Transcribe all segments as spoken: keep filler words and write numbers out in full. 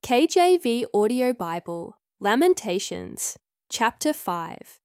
K J V Audio Bible, Lamentations, Chapter five.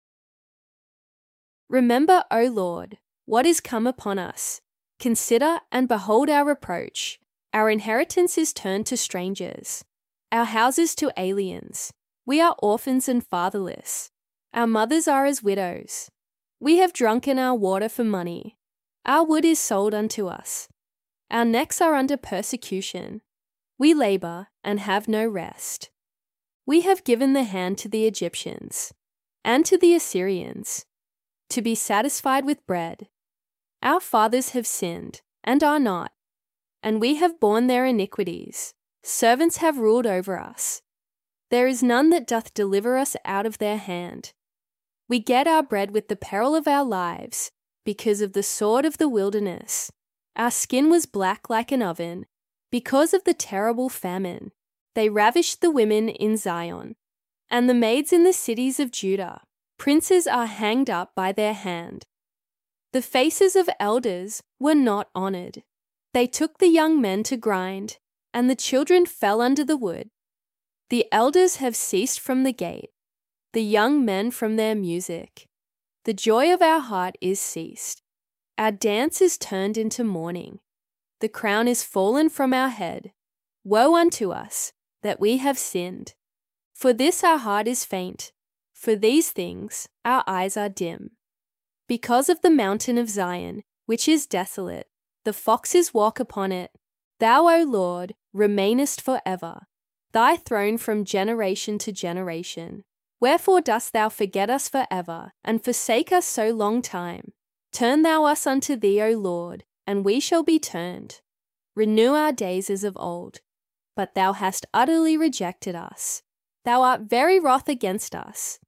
Remember, O Lord, what is come upon us. Consider and behold our reproach. Our inheritance is turned to strangers, our houses to aliens. We are orphans and fatherless. Our mothers are as widows. We have drunken our water for money. Our wood is sold unto us. Our necks are under persecution. We labor and have no rest. We have given the hand to the Egyptians and to the Assyrians to be satisfied with bread. Our fathers have sinned and are not, and we have borne their iniquities. Servants have ruled over us. There is none that doth deliver us out of their hand. We get our bread with the peril of our lives, because of the sword of the wilderness. Our skin was black like an oven, because of the terrible famine. They ravished the women in Zion, and the maids in the cities of Judah. Princes are hanged up by their hand. The faces of elders were not honored. They took the young men to grind, and the children fell under the wood. The elders have ceased from the gate, the young men from their music. The joy of our heart is ceased. Our dance is turned into mourning. The crown is fallen from our head. Woe unto us, that we have sinned. For this our heart is faint. For these things our eyes are dim. Because of the mountain of Zion, which is desolate, the foxes walk upon it. Thou, O Lord, remainest for ever, thy throne from generation to generation. Wherefore dost thou forget us for ever, and forsake us so long time? Turn thou us unto thee, O Lord, and we shall be turned. Renew our days as of old. But thou hast utterly rejected us. Thou art very wroth against us.